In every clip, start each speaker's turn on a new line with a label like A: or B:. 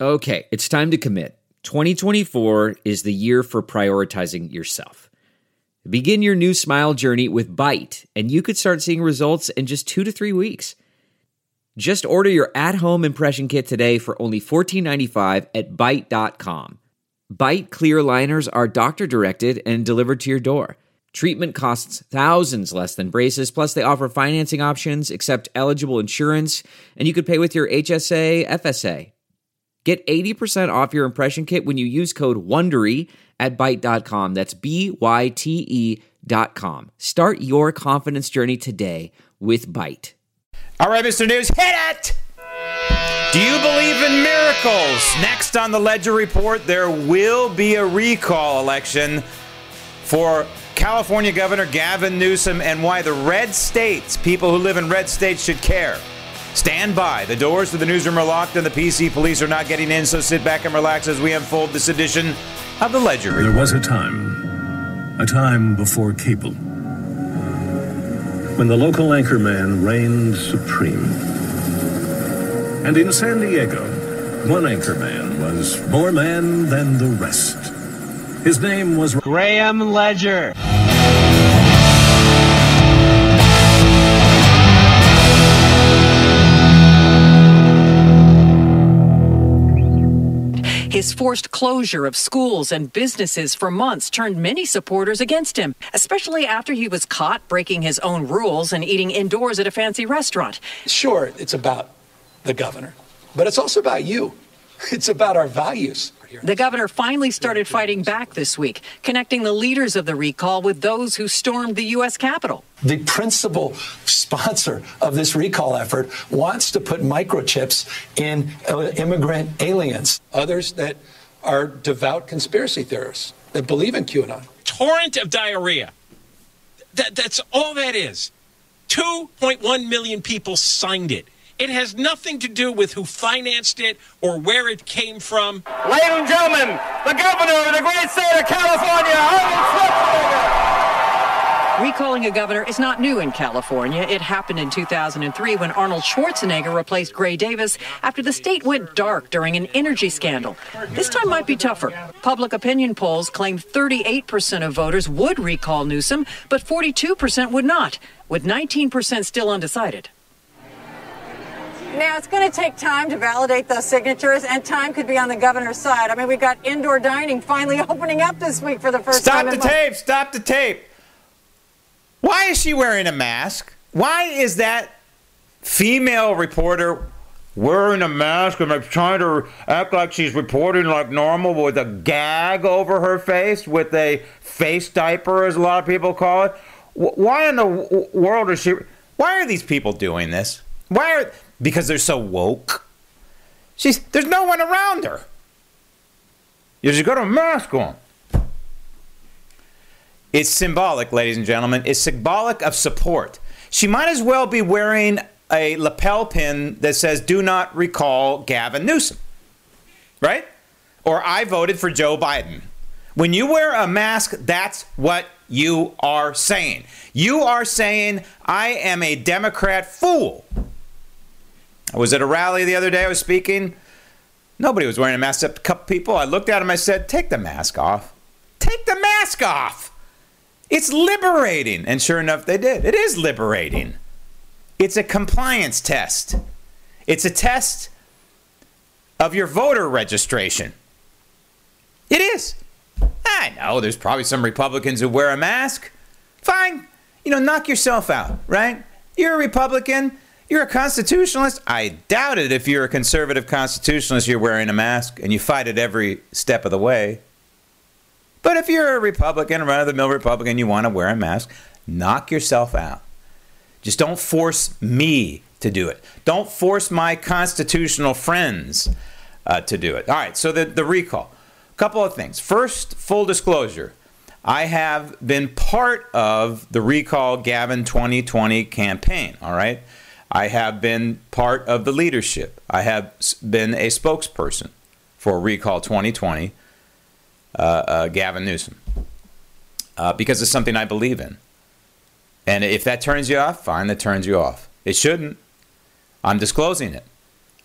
A: Okay, it's time to commit. 2024 is the year for prioritizing yourself. Begin your new smile journey with Byte, and you could start seeing results in just 2 to 3 weeks. Just order your at-home impression kit today for only $14.95 at Byte.com. Byte clear liners are doctor-directed and delivered to your door. Treatment costs thousands less than braces, plus they offer financing options, accept eligible insurance, and you could pay with your HSA, FSA. Get 80% off your impression kit when you use code WONDERY at Byte.com. That's BYTE.com. Start your confidence journey today with Byte.
B: All right, Mr. News, hit it! Do you believe in miracles? Next on the Ledger Report, there will be a recall election for California Governor Gavin Newsom and why the red states, people who live in red states, should care. Stand by. The doors to the newsroom are locked and the PC police are not getting in, so sit back and relax as we unfold this edition of the Ledger Report.
C: There was a time before cable, when the local anchorman reigned supreme. And in San Diego, one anchorman was more man than the rest. His name was
D: Graham Ledger.
E: His forced closure of schools and businesses for months turned many supporters against him, especially after he was caught breaking his own rules and eating indoors at a fancy restaurant.
F: Sure, it's about the governor, but it's also about you. It's about our values.
E: The governor finally started fighting back this week, connecting the leaders of the recall with those who stormed the U.S. Capitol.
F: The principal sponsor of this recall effort wants to put microchips in immigrant aliens. Others that are devout conspiracy theorists that believe in QAnon.
G: Torrent of diarrhea. That's all that is. 2.1 million people signed it. It has nothing to do with who financed it or where it came from.
D: Ladies and gentlemen, the governor of the great state of California, Arnold Schwarzenegger.
E: Recalling a governor is not new in California. It happened in 2003 when Arnold Schwarzenegger replaced Gray Davis after the state went dark during an energy scandal. This time might be tougher. Public opinion polls claim 38% of voters would recall Newsom, but 42% would not, with 19% still undecided.
H: Now, it's going to take time to validate those signatures, and time could be on the governor's side. I mean, we've got indoor dining finally opening up this week for the first time.
B: Stop the tape. Why is she wearing a mask? Why is that female reporter wearing a mask and trying to act like she's reporting like normal with a gag over her face, with a face diaper, as a lot of people call it? Why in the world is she... Why are these people doing this? Because they're so woke. There's no one around her. She's got a mask on. It's symbolic, ladies and gentlemen. It's symbolic of support. She might as well be wearing a lapel pin that says, "Do not recall Gavin Newsom." Right? Or "I voted for Joe Biden." When you wear a mask, that's what you are saying. You are saying, "I am a Democrat fool." I was at a rally the other day. I was speaking. Nobody was wearing a mask except a couple people. I looked at them. I said, "Take the mask off. Take the mask off. It's liberating." And sure enough, they did. It is liberating. It's a compliance test. It's a test of your voter registration. It is. I know there's probably some Republicans who wear a mask. Fine. Knock yourself out, right? You're a Republican. You're a constitutionalist. I doubt it if you're a conservative constitutionalist, you're wearing a mask and you fight it every step of the way. But if you're a Republican, a run-of-the-mill Republican, you want to wear a mask, knock yourself out. Just don't force me to do it. Don't force my constitutional friends to do it. All right, so the recall. A couple of things. First, full disclosure. I have been part of the Recall Gavin 2020 campaign, all right? I have been part of the leadership. I have been a spokesperson for Recall 2020, Gavin Newsom, because it's something I believe in. And if that turns you off, fine, that turns you off. It shouldn't. I'm disclosing it.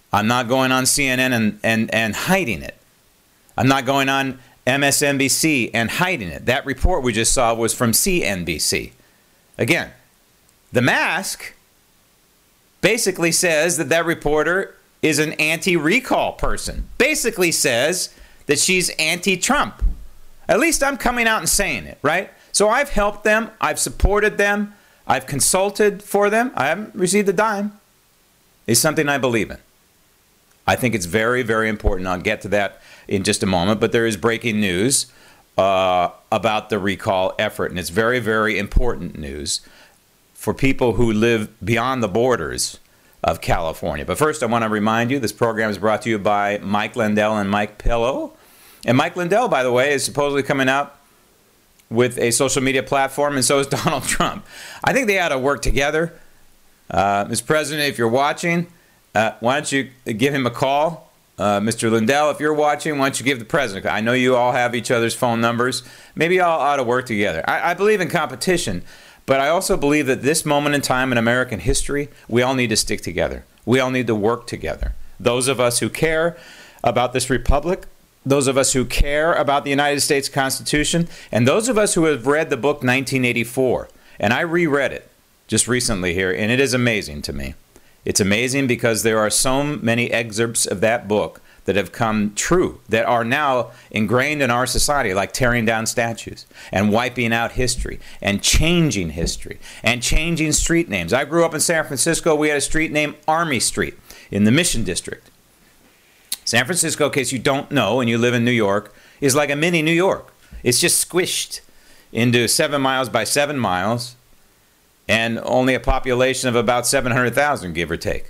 B: I'm not going on CNN and hiding it. I'm not going on MSNBC and hiding it. That report we just saw was from CNBC. Again, The Mask basically says that reporter is an anti-recall person. Basically says that she's anti-Trump. At least I'm coming out and saying it, right? So I've helped them. I've supported them. I've consulted for them. I haven't received a dime. It's something I believe in. I think it's very, very important. I'll get to that in just a moment. But there is breaking news about the recall effort. And it's very, very important news for people who live beyond the borders of California. But first, I want to remind you, this program is brought to you by Mike Lindell and Mike Pillow. And Mike Lindell, by the way, is supposedly coming out with a social media platform, and so is Donald Trump. I think they ought to work together. Mr. President, if you're watching, why don't you give him a call? Mr. Lindell, if you're watching, why don't you give the president a call? I know you all have each other's phone numbers. Maybe y'all ought to work together. I believe in competition, but I also believe that this moment in time in American history, we all need to stick together. We all need to work together. Those of us who care about this republic, those of us who care about the United States Constitution, and those of us who have read the book 1984. And I reread it just recently here, and it is amazing to me. It's amazing because there are so many excerpts of that book that have come true, that are now ingrained in our society, like tearing down statues and wiping out history and changing history and changing street names. I grew up in San Francisco. We had a street named Army Street in the Mission District. San Francisco, in case you don't know and you live in New York, is like a mini New York. It's just squished into 7 miles by 7 miles and only a population of about 700,000, give or take.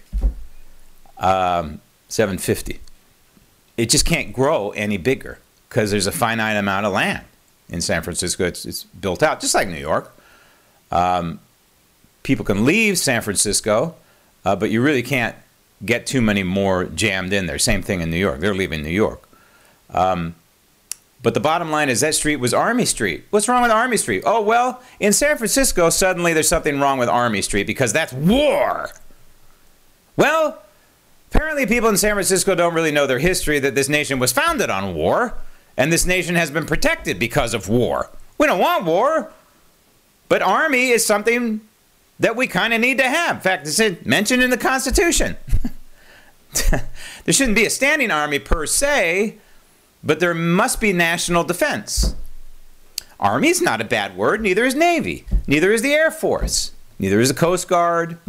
B: 750. It just can't grow any bigger because there's a finite amount of land in San Francisco. It's built out, just like New York. People can leave San Francisco, but you really can't get too many more jammed in there. Same thing in New York. They're leaving New York. But the bottom line is that street was Army Street. What's wrong with Army Street? Oh, well, in San Francisco, suddenly there's something wrong with Army Street because that's war. Well, apparently people in San Francisco don't really know their history, that this nation was founded on war, and this nation has been protected because of war. We don't want war, but Army is something that we kind of need to have. In fact, it's mentioned in the Constitution. There shouldn't be a standing army per se, but there must be national defense. Army is not a bad word. Neither is Navy. Neither is the Air Force. Neither is the Coast Guard.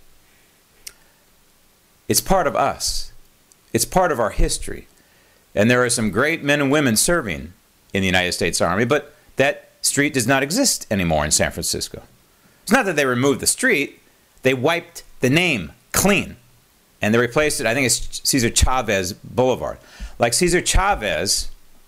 B: It's part of us. It's part of our history. And there are some great men and women serving in the United States Army, but that street does not exist anymore in San Francisco. It's not that they removed the street. They wiped the name clean. And they replaced it, I think it's Cesar Chavez Boulevard. Like Cesar Chavez,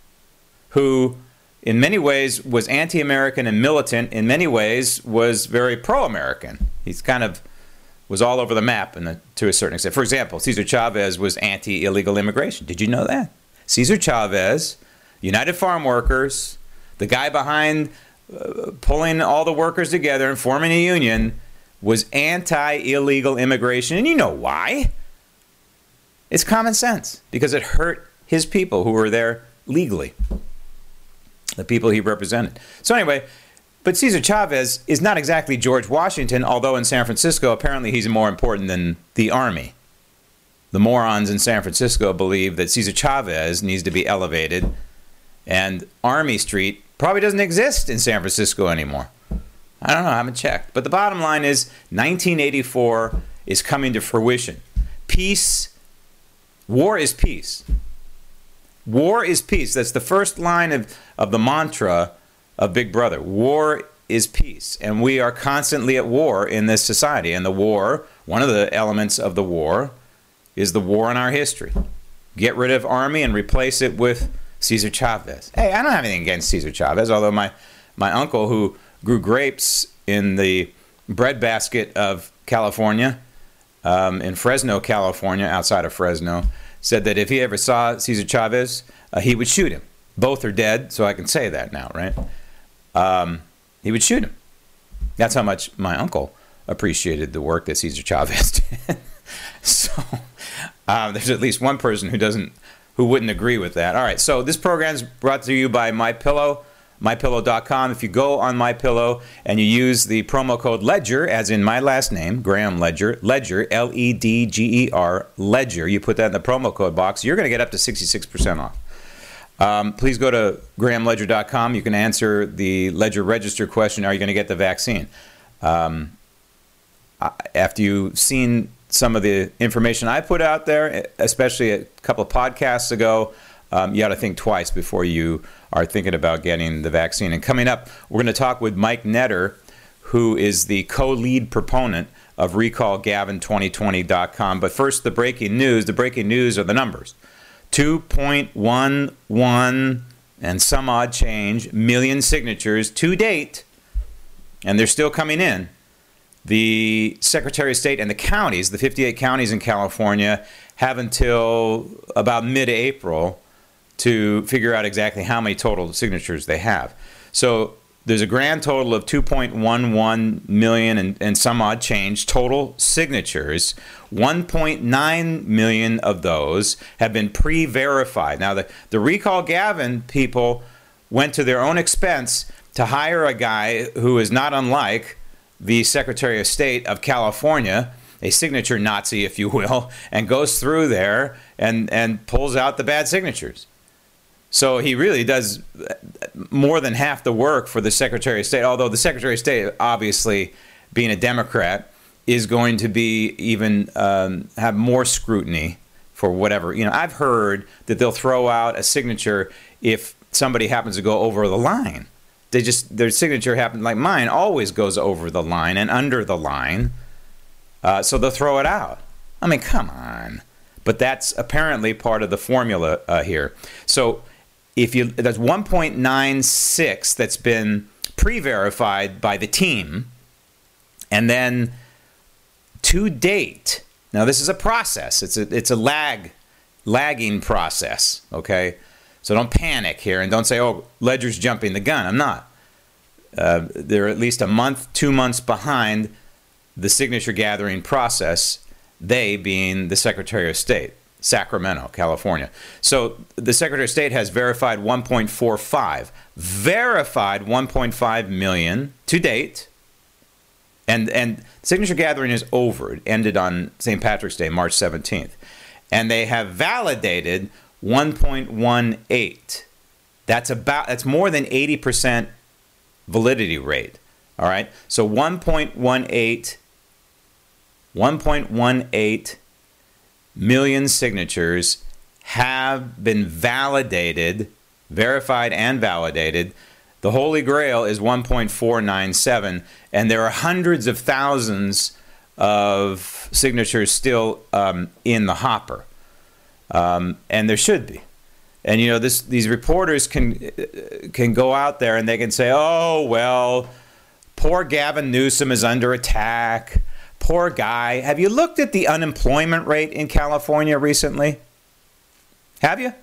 B: who in many ways was anti-American and militant, in many ways was very pro-American. He's kind of was all over the map to a certain extent. For example, Cesar Chavez was anti-illegal immigration. Did you know that? Cesar Chavez, United Farm Workers, the guy behind pulling all the workers together and forming a union, was anti-illegal immigration. And you know why? It's common sense. Because it hurt his people who were there legally. The people he represented. So anyway, but Cesar Chavez is not exactly George Washington, although in San Francisco, apparently he's more important than the Army. The morons in San Francisco believe that Cesar Chavez needs to be elevated, and Army Street probably doesn't exist in San Francisco anymore. I don't know, I haven't checked. But the bottom line is 1984 is coming to fruition. Peace, war is peace. War is peace. That's the first line of the mantra of Big Brother. War is peace. And we are constantly at war in this society. And the war, one of the elements of the war, is the war in our history. Get rid of Army and replace it with Cesar Chavez. Hey, I don't have anything against Cesar Chavez, although my uncle, who grew grapes in the breadbasket of California, in Fresno, California, outside of Fresno, said that if he ever saw Cesar Chavez, he would shoot him. Both are dead, so I can say that now, right? He would shoot him. That's how much my uncle appreciated the work that Cesar Chavez did. So, There's at least one person who wouldn't agree with that. All right, so this program is brought to you by MyPillow, MyPillow.com. If you go on MyPillow and you use the promo code LEDGER, as in my last name, Graham Ledger, Ledger, Ledger, Ledger, you put that in the promo code box, you're going to get up to 66% off. Please go to GrahamLedger.com. You can answer the Ledger Register question, are you going to get the vaccine? After you've seen some of the information I put out there, especially a couple of podcasts ago, you ought to think twice before you are thinking about getting the vaccine. And coming up, we're going to talk with Mike Netter, who is the co-lead proponent of RecallGavin2020.com. But first, the breaking news. The breaking news are the numbers. 2.11 and some odd change million signatures to date, and they're still coming in. The Secretary of State and the counties, the 58 counties in California, have until about mid-April to figure out exactly how many total signatures they have. So there's a grand total of 2.11 million and some odd change total signatures. 1.9 million of those have been pre-verified. Now, the Recall Gavin people went to their own expense to hire a guy who is not unlike the Secretary of State of California, a signature Nazi, if you will, and goes through there and pulls out the bad signatures. So he really does more than half the work for the Secretary of State, although the Secretary of State, obviously, being a Democrat, is going to be even have more scrutiny for whatever. You know, I've heard that they'll throw out a signature if somebody happens to go over the line. Their signature happens, like mine, always goes over the line and under the line. So they'll throw it out. I mean, come on. But that's apparently part of the formula here. So that's 1.96 that's been pre-verified by the team, and then to date, now this is a process. It's a lagging process. Okay, so don't panic here and don't say, "Oh, Ledger's jumping the gun." I'm not. They're at least a month, 2 months behind the signature gathering process. They being the Secretary of State, Sacramento, California. So the Secretary of State has verified 1.5 million to date. And signature gathering is over. It ended on St. Patrick's Day, March 17th. And they have validated 1.18. That's more than 80% validity rate. All right? So 1.18 million signatures have been validated, verified and validated. The Holy Grail is 1.497, and there are hundreds of thousands of signatures still in the hopper, and there should be. And you know, these reporters can go out there and they can say, "Oh well, poor Gavin Newsom is under attack. Poor guy." Have you looked at the unemployment rate in California recently? Have you?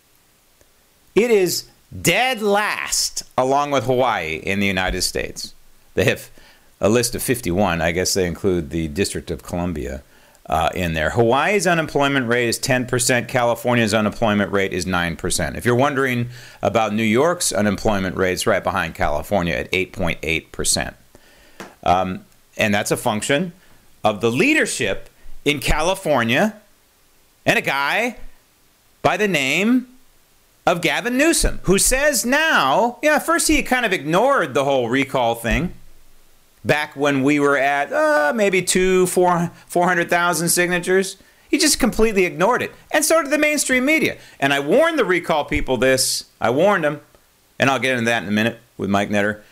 B: It is dead last, along with Hawaii, in the United States. They have a list of 51. I guess they include the District of Columbia in there. Hawaii's unemployment rate is 10%. California's unemployment rate is 9%. If you're wondering about New York's unemployment rate, it's right behind California at 8.8%. And that's a function of the leadership in California and a guy by the name of Gavin Newsom, who says now, first he kind of ignored the whole recall thing back when we were at maybe 400,000 signatures. He just completely ignored it. And so did the mainstream media. And I warned the recall people this. I warned them. And I'll get into that in a minute with Mike Netter.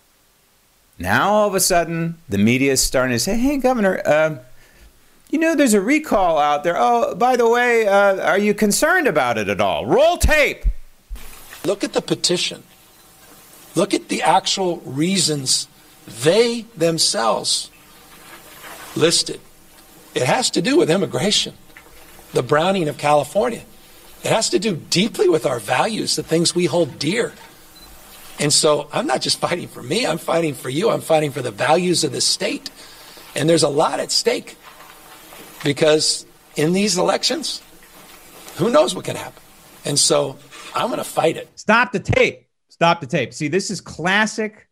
B: Now, all of a sudden, the media is starting to say, "Hey, Governor, there's a recall out there. Oh, by the way, are you concerned about it at all?" Roll tape.
F: Look at the petition. Look at the actual reasons they themselves listed. It has to do with immigration, the browning of California. It has to do deeply with our values, the things we hold dear. And so I'm not just fighting for me, I'm fighting for you. I'm fighting for the values of the state. And there's a lot at stake because in these elections, who knows what can happen? And so I'm going to fight it.
B: Stop the tape. Stop the tape. See, this is classic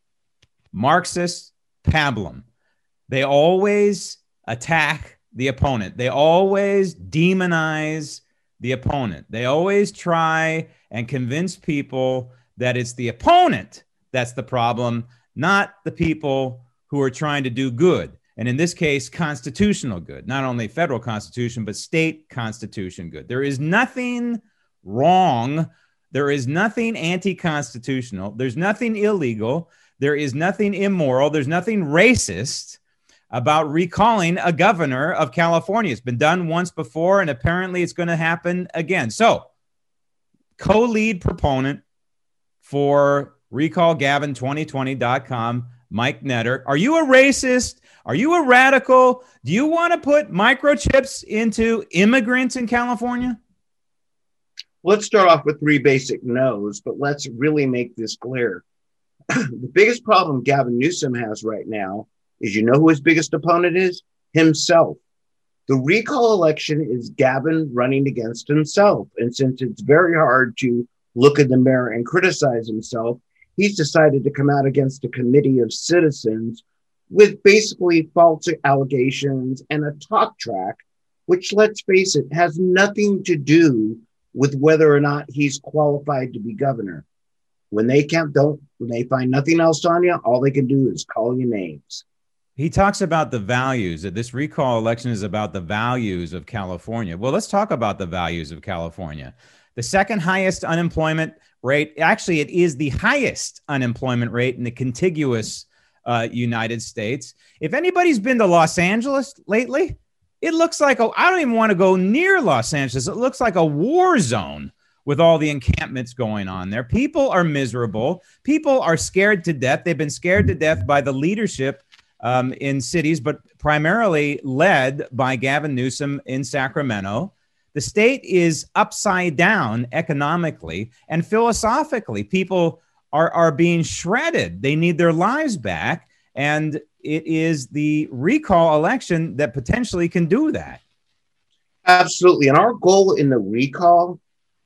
B: Marxist pablum. They always attack the opponent. They always demonize the opponent. They always try and convince people that it's the opponent that's the problem, not the people who are trying to do good. And in this case, constitutional good, not only federal constitution, but state constitution good. There is nothing wrong. There is nothing anti-constitutional. There's nothing illegal. There is nothing immoral. There's nothing racist about recalling a governor of California. It's been done once before, and apparently it's going to happen again. So, co-lead proponent for recallgavin2020.com, Mike Netter. Are you a racist? Are you a radical? Do you want to put microchips into immigrants in California?
I: Let's start off with three basic no's, but let's really make this clear. The biggest problem Gavin Newsom has right now is, you know who his biggest opponent is? Himself. The recall election is Gavin running against himself. And since it's very hard to look in the mirror and criticize himself, he's decided to come out against a committee of citizens with basically false allegations and a talk track, which, let's face it, has nothing to do with whether or not he's qualified to be governor. When they find nothing else on you, all they can do is call you names.
B: He talks about the values, that this recall election is about the values of California. Well, let's talk about the values of California. The second highest unemployment rate, actually, it is the highest unemployment rate in the contiguous United States. If anybody's been to Los Angeles lately, it looks like, I don't even want to go near Los Angeles. It looks like a war zone with all the encampments going on there. People are miserable. People are scared to death. They've been scared to death by the leadership in cities, but primarily led by Gavin Newsom in Sacramento. The state is upside down economically and philosophically. People are being shredded. They need their lives back. And it is the recall election that potentially can do that.
I: Absolutely. And our goal in the recall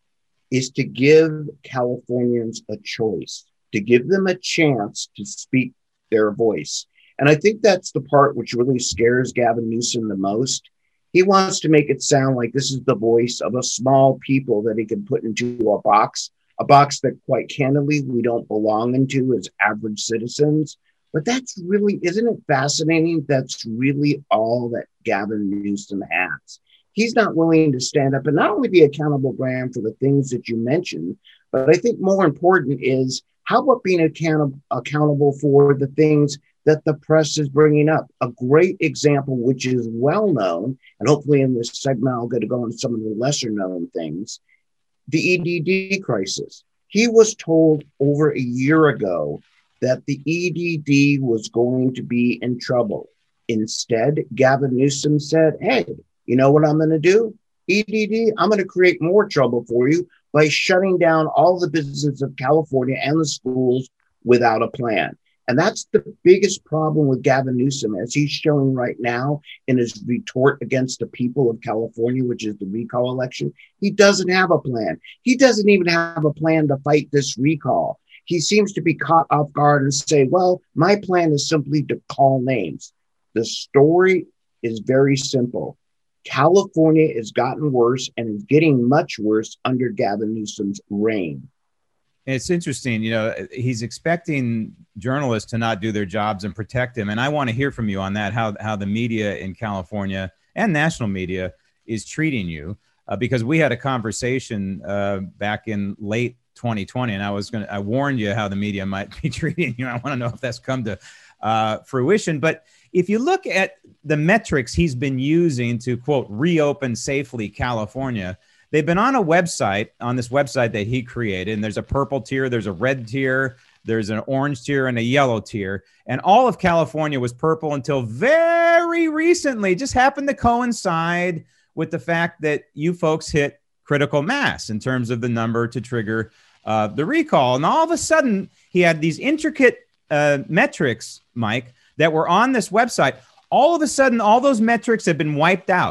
I: is to give Californians a choice, to give them a chance to speak their voice. And I think that's the part which really scares Gavin Newsom the most. He wants to make it sound like this is the voice of a small people that he can put into a box that, quite candidly, we don't belong into as average citizens. But that's really, isn't it fascinating? That's really all that Gavin Newsom has. He's not willing to stand up and not only be accountable, Graham, for the things that you mentioned, but I think more important is, how about being accountable for the things that the press is bringing up? A great example, which is well known, and hopefully in this segment I'll get to go into some of the lesser known things, the EDD crisis. He was told over a year ago that the EDD was going to be in trouble. Instead, Gavin Newsom said, hey, you know what I'm going to do? EDD, I'm going to create more trouble for you by shutting down all the businesses of California and the schools without a plan. And that's the biggest problem with Gavin Newsom, as he's showing right now in his retort against the people of California, which is the recall election. He doesn't have a plan. He doesn't even have a plan to fight this recall. He seems to be caught off guard and say, well, my plan is simply to call names. The story is very simple. California has gotten worse and is getting much worse under Gavin Newsom's reign.
B: It's interesting, he's expecting journalists to not do their jobs and protect him. And I want to hear from you on that, how the media in California and national media is treating you, because we had a conversation back in late 2020, and I warned you how the media might be treating you. I want to know if that's come to fruition. But if you look at the metrics he's been using to, quote, reopen safely California, they've been on this website that he created, and there's a purple tier, there's a red tier, there's an orange tier, and a yellow tier. And all of California was purple until very recently. It just happened to coincide with the fact that you folks hit critical mass in terms of the number to trigger the recall. And all of a sudden, he had these intricate metrics, Mike, that were on this website. All of a sudden, all those metrics have been wiped out.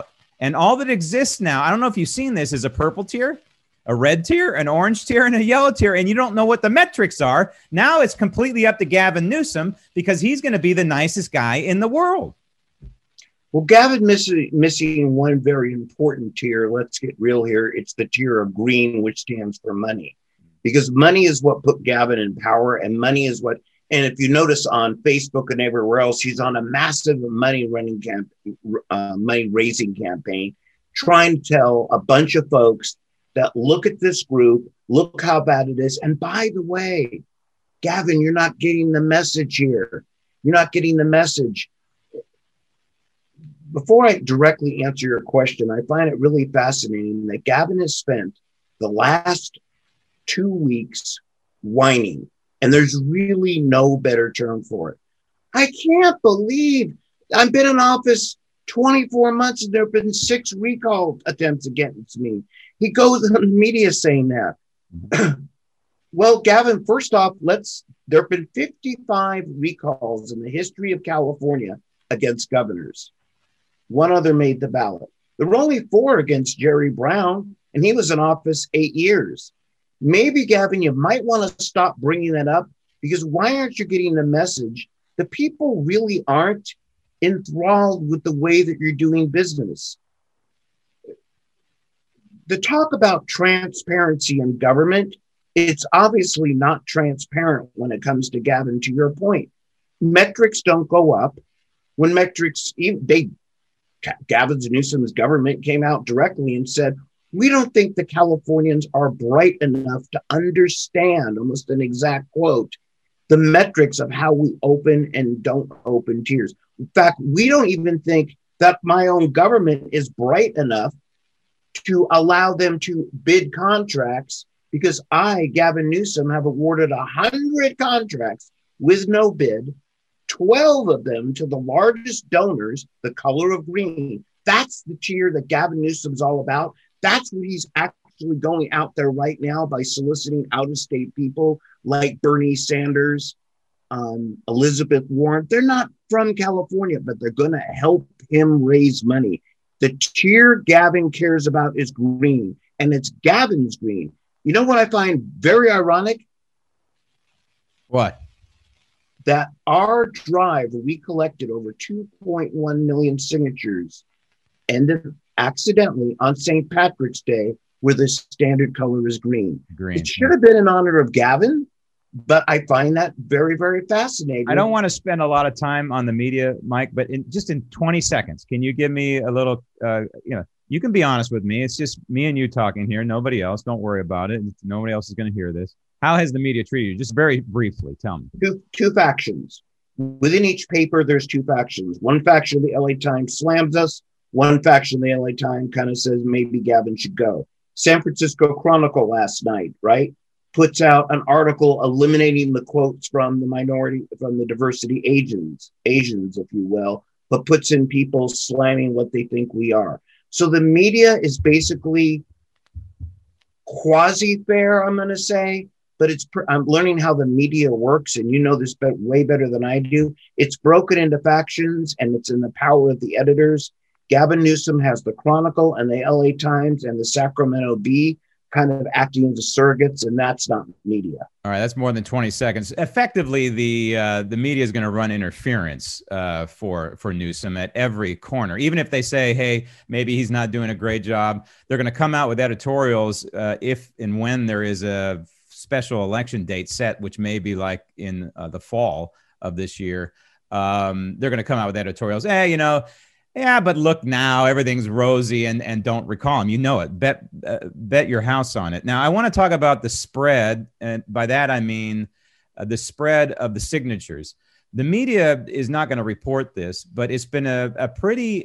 B: And all that exists now, I don't know if you've seen this, is a purple tier, a red tier, an orange tier, and a yellow tier, and you don't know what the metrics are. Now it's completely up to Gavin Newsom because he's going to be the nicest guy in the world.
I: Well, Gavin missing one very important tier. Let's get real here. It's the tier of green, which stands for money, because money is what put Gavin in power, and money is what. And if you notice on Facebook and everywhere else, he's on a massive money raising campaign, trying to tell a bunch of folks that look at this group, look how bad it is. And by the way, Gavin, you're not getting the message here. You're not getting the message. Before I directly answer your question, I find it really fascinating that Gavin has spent the last 2 weeks whining, and there's really no better term for it. I can't believe I've been in office 24 months and there have been 6 recall attempts against me. He goes on the media saying that. Well, Gavin, first off, there have been 55 recalls in the history of California against governors. One other made the ballot. There were only 4 against Jerry Brown, and he was in office 8 years. Maybe, Gavin, you might want to stop bringing that up, because why aren't you getting the message? The people really aren't enthralled with the way that you're doing business. The talk about transparency in government, it's obviously not transparent when it comes to Gavin, to your point. Metrics don't go up. When metrics, Gavin Newsom's government came out directly and said, we don't think the Californians are bright enough to understand, almost an exact quote, the metrics of how we open and don't open tiers. In fact, we don't even think that my own government is bright enough to allow them to bid contracts, because I, Gavin Newsom, have awarded 100 contracts with no bid, 12 of them to the largest donors, the color of green. That's the tier that Gavin Newsom's all about. That's what he's actually going out there right now by soliciting out-of-state people like Bernie Sanders, Elizabeth Warren. They're not from California, but they're going to help him raise money. The tier Gavin cares about is green, and it's Gavin's green. You know what I find very ironic?
B: What?
I: That our drive, we collected over 2.1 million signatures, ended accidentally on St. Patrick's Day, where the standard color is green. It should have been in honor of Gavin, but I find that very, very fascinating.
B: I don't want to spend a lot of time on the media, Mike, but just in 20 seconds, can you give me a little, you can be honest with me. It's just me and you talking here, nobody else. Don't worry about it. Nobody else is going to hear this. How has the media treated you? Just very briefly, tell me.
I: Two factions. Within each paper, there's 2 factions. One faction of the LA Times slams us. One faction of the LA Times kind of says maybe Gavin should go. San Francisco Chronicle last night, right, puts out an article eliminating the quotes from the diversity Asians, if you will, but puts in people slamming what they think we are. So the media is basically quasi-fair, I'm going to say, but I'm learning how the media works, and you know this way better than I do. It's broken into factions, and it's in the power of the editors. Gavin Newsom has the Chronicle and the LA Times and the Sacramento Bee kind of acting as surrogates, and that's not media.
B: All right, that's more than 20 seconds. Effectively, the media is going to run interference for Newsom at every corner. Even if they say, hey, maybe he's not doing a great job, they're going to come out with editorials if and when there is a special election date set, which may be like in the fall of this year. They're going to come out with editorials. Hey, yeah, but look now, everything's rosy and don't recall him. You know it. Bet your house on it. Now, I want to talk about the spread. And by that, I mean the spread of the signatures. The media is not going to report this, but it's been a pretty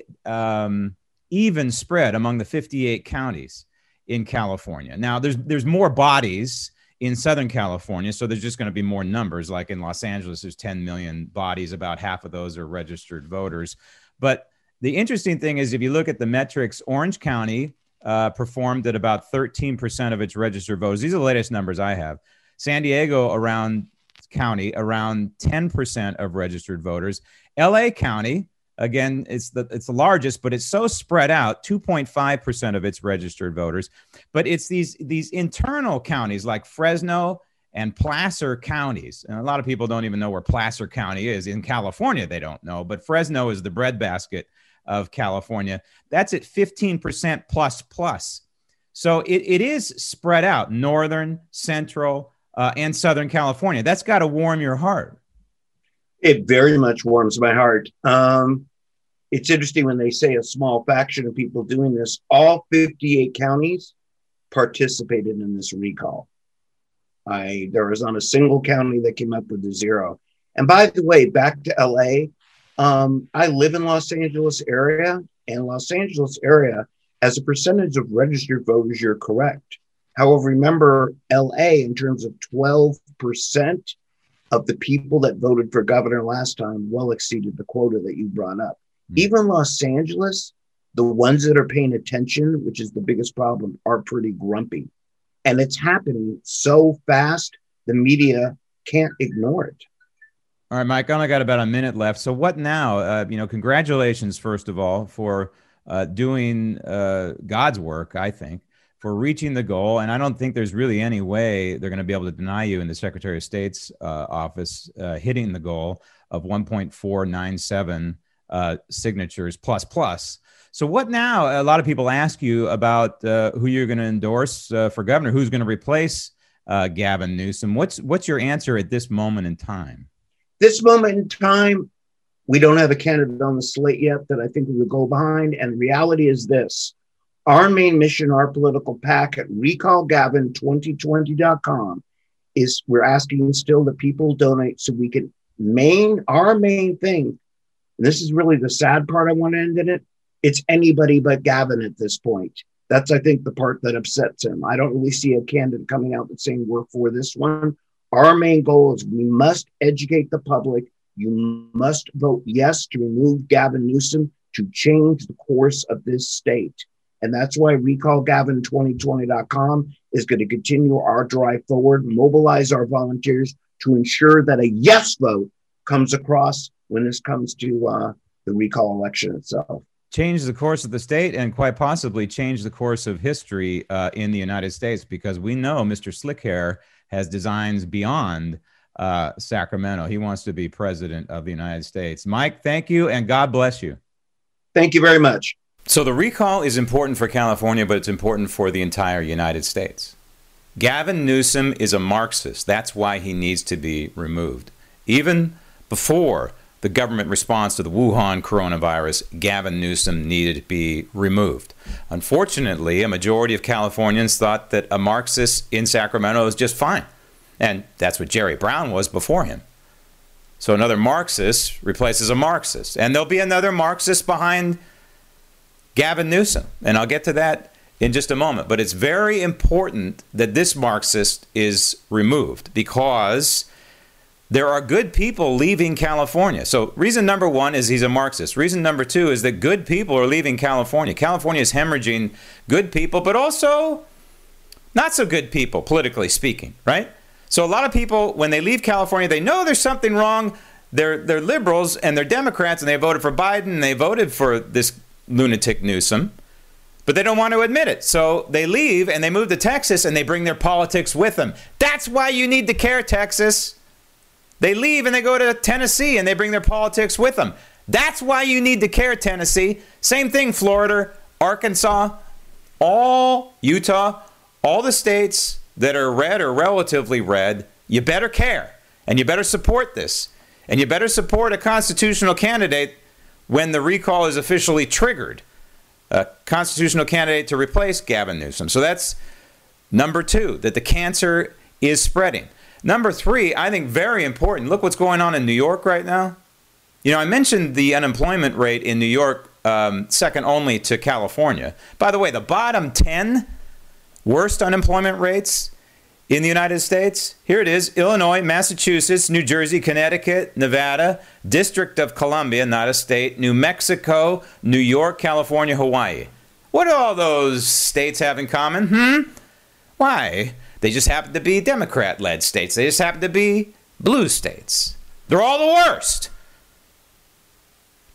B: even spread among the 58 counties in California. Now, there's more bodies in Southern California, so there's just going to be more numbers. Like in Los Angeles, there's 10 million bodies. About half of those are registered voters. But the interesting thing is, if you look at the metrics, Orange County performed at about 13% of its registered voters. These are the latest numbers I have. San Diego around 10% of registered voters. LA County Again, it's the largest, but it's so spread out, 2.5% of its registered voters. But it's these internal counties like Fresno and Placer counties. And a lot of people don't even know where Placer County is. In California, they don't know. But Fresno is the breadbasket of California. That's at 15% plus. So it is spread out, northern, central, and southern California. That's got to warm your heart.
I: It very much warms my heart. It's interesting when they say a small faction of people doing this. All 58 counties participated in this recall. There was not a single county that came up with a zero. And by the way, back to LA, I live in Los Angeles area, and Los Angeles area, as a percentage of registered voters, you're correct. However, remember LA, in terms of 12% of the people that voted for governor last time, well exceeded the quota that you brought up. Even Los Angeles, the ones that are paying attention, which is the biggest problem, are pretty grumpy. And it's happening so fast, the media can't ignore it.
B: All right, Mike, I only got about a minute left. So what now? Congratulations, first of all, for doing God's work, I think, for reaching the goal. And I don't think there's really any way they're going to be able to deny you in the Secretary of State's office hitting the goal of 1.497 signatures plus. So what now? A lot of people ask you about who you're going to endorse for governor, who's going to replace Gavin Newsom. What's your answer at this moment in time?
I: This moment in time, we don't have a candidate on the slate yet that I think we would go behind. And the reality is this. Our main mission, our political PAC at recallgavin2020.com is we're asking still that people donate so we can our main thing. And this is really the sad part I want to end in it. It's anybody but Gavin at this point. That's, I think, the part that upsets him. I don't really see a candidate coming out that's saying we're for this one. Our main goal is we must educate the public. You must vote yes to remove Gavin Newsom to change the course of this state. And that's why recallgavin2020.com is going to continue our drive forward, mobilize our volunteers to ensure that a yes vote comes across when this comes to the recall election itself.
B: Change the course of the state and quite possibly change the course of history in the United States, because we know Mr. Slickhair has designs beyond Sacramento. He wants to be president of the United States. Mike, thank you, and God bless you.
I: Thank you very much.
B: So the recall is important for California, but it's important for the entire United States. Gavin Newsom is a Marxist. That's why he needs to be removed. Even before the government response to the Wuhan coronavirus, Gavin Newsom needed to be removed. Unfortunately, a majority of Californians thought that a Marxist in Sacramento is just fine. And that's what Jerry Brown was before him. So another Marxist replaces a Marxist. And there'll be another Marxist behind Gavin Newsom. And I'll get to that in just a moment. But it's very important that this Marxist is removed, because there are good people leaving California. So reason number one is he's a Marxist. Reason number two is that good people are leaving California. California is hemorrhaging good people, but also not so good people, politically speaking, right? So a lot of people, when they leave California, they know there's something wrong. They're liberals and they're Democrats, and they voted for Biden and they voted for this lunatic Newsom, but they don't want to admit it. So they leave and they move to Texas and they bring their politics with them. That's why you need to care, Texas. They leave and they go to Tennessee and they bring their politics with them. That's why you need to care, Tennessee. Same thing, Florida, Arkansas, all Utah, all the states that are red or relatively red. You better care, and you better support this, and you better support a constitutional candidate when the recall is officially triggered, a constitutional candidate to replace Gavin Newsom. So that's number two, that the cancer is spreading. Number three, I think very important. Look what's going on in New York right now. You know, I mentioned the unemployment rate in New York, second only to California. By the way, the bottom 10 worst unemployment rates in the United States, here it is: Illinois, Massachusetts, New Jersey, Connecticut, Nevada, District of Columbia, not a state, New Mexico, New York, California, Hawaii. What do all those states have in common? Why? They just happen to be Democrat-led states. They just happen to be blue states. They're all the worst.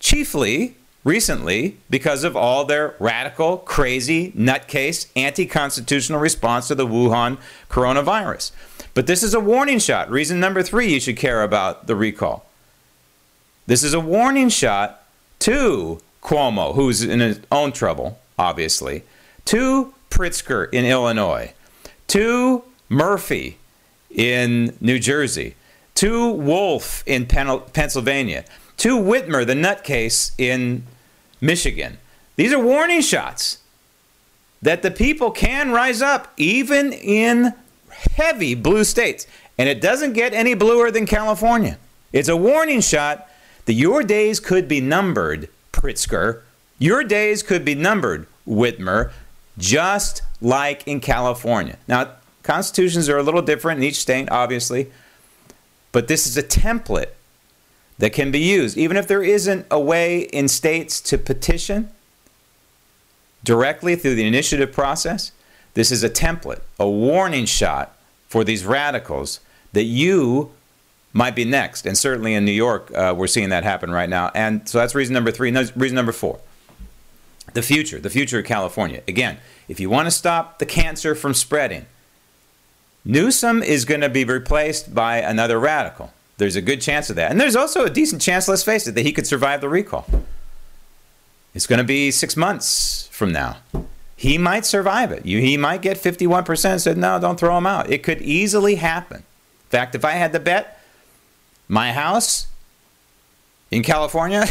B: chiefly recently because of all their radical, crazy, nutcase, anti-constitutional response to the Wuhan coronavirus. But this is a warning shot. Reason number 3 you should care about the recall. This is a warning shot to Cuomo, who's in his own trouble, obviously, to Pritzker in Illinois, to Murphy in New Jersey, to Wolf in Pennsylvania, to Whitmer, the nutcase in Michigan. These are warning shots that the people can rise up even in heavy blue states. And it doesn't get any bluer than California. It's a warning shot that your days could be numbered, Pritzker. Your days could be numbered, Whitmer, just like in California. Now, constitutions are a little different in each state, obviously. But this is a template that can be used. Even if there isn't a way in states to petition directly through the initiative process, this is a template, a warning shot for these radicals that you might be next. And certainly in New York, we're seeing that happen right now. And so that's reason number 3. Reason number 4, the future of California. Again, if you want to stop the cancer from spreading, Newsom is going to be replaced by another radical. There's a good chance of that. And there's also a decent chance, let's face it, that he could survive the recall. It's going to be 6 months from now. He might survive it. He might get 51% and said, no, don't throw him out. It could easily happen. In fact, if I had to bet my house in California,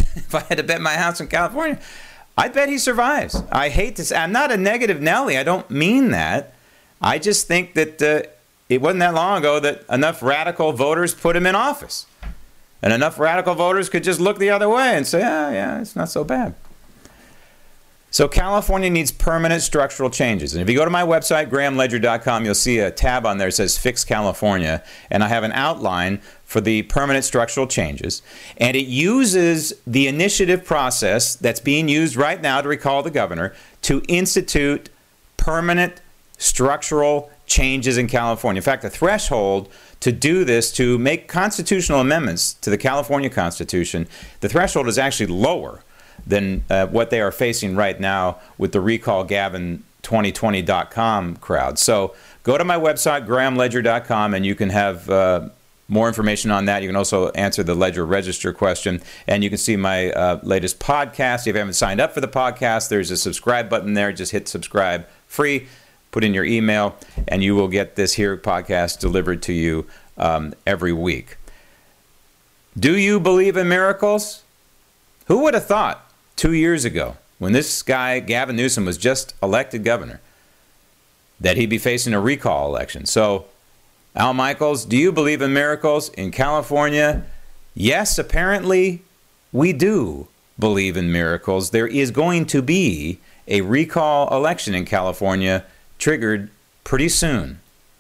B: I'd bet he survives. I hate to say, I'm not a negative Nelly. I don't mean that. I just think that it wasn't that long ago that enough radical voters put him in office. And enough radical voters could just look the other way and say, yeah, it's not so bad. So California needs permanent structural changes. And if you go to my website, grahamledger.com, you'll see a tab on there that says Fix California. And I have an outline for the permanent structural changes. And it uses the initiative process that's being used right now to recall the governor to institute permanent structural changes in California. In fact, the threshold to do this, to make constitutional amendments to the California Constitution, the threshold is actually lower than what they are facing right now with the Recall Gavin 2020.com crowd. So go to my website, grahamledger.com, and you can have more information on that. You can also answer the Ledger Register question, and you can see my latest podcast. If you haven't signed up for the podcast, there's a subscribe button there. Just hit subscribe, free. Put in your email, and you will get this here podcast delivered to you every week. Do you believe in miracles? Who would have thought 2 years ago, when this guy, Gavin Newsom, was just elected governor, that he'd be facing a recall election? So, Al Michaels, do you believe in miracles in California? Yes, apparently we do believe in miracles. There is going to be a recall election in California triggered pretty soon.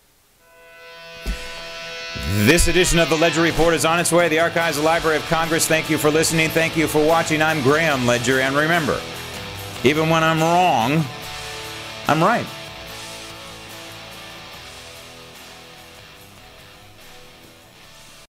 B: This edition of the Ledger Report is on its way. The Archives of the Library of Congress. Thank you for listening. Thank you for watching. I'm Graham Ledger. And remember, even when I'm wrong, I'm right.